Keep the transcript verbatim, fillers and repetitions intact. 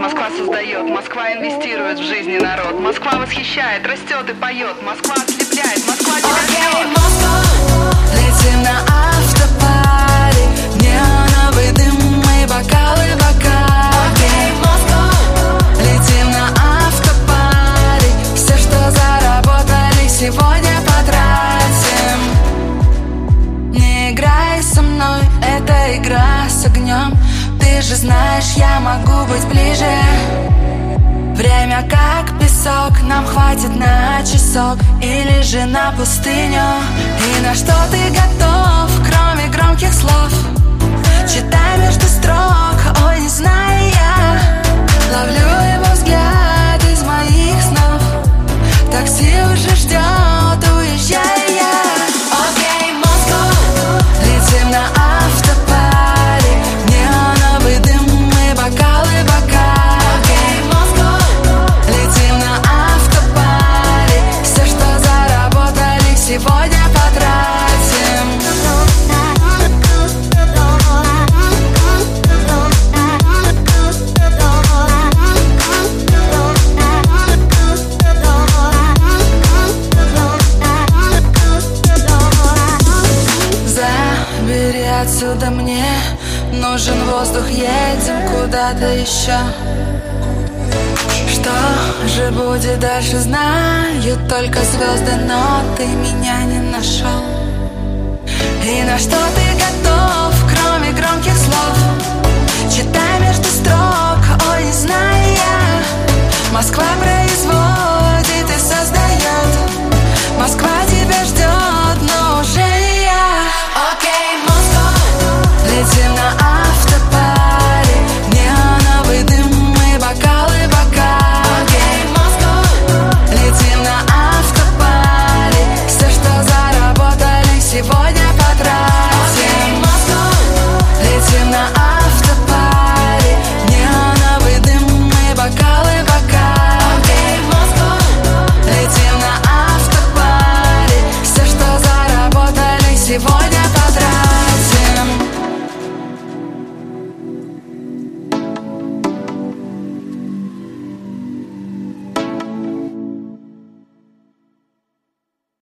Москва создает, Москва инвестирует в жизни народ. Москва восхищает, растет и поет. Москва ослепляет, Москва тебя Окей, ждет. Москва, летим на автопаре, неоновый дым и бокалы, бокалы. Окей, Москва, летим на автопаре, все, что заработали, сегодня потратим. Не играй со мной, это игра с огнем. Ты же знаешь, я могу быть ближе. Время как песок, нам хватит на часок или же на пустыню. И на что ты готов, кроме громких слов? Читай между строк, ой, не знаю я. Ловлю его взгляд из моих снов. Такси уже ждет, уезжаю я. Окей, Москва, летим на автопаре, неоновый дым и бокалы, бокалы. Окей, Москва, летим на автопаре, все, что заработали, сегодня потратим. Забери отсюда, мне нужен воздух, едем куда-то еще. Что же будет дальше, знают только звезды, но ты меня не нашел. И на что ты готов, кроме громких слов? Читай между строк, ой, не знаю я. Москва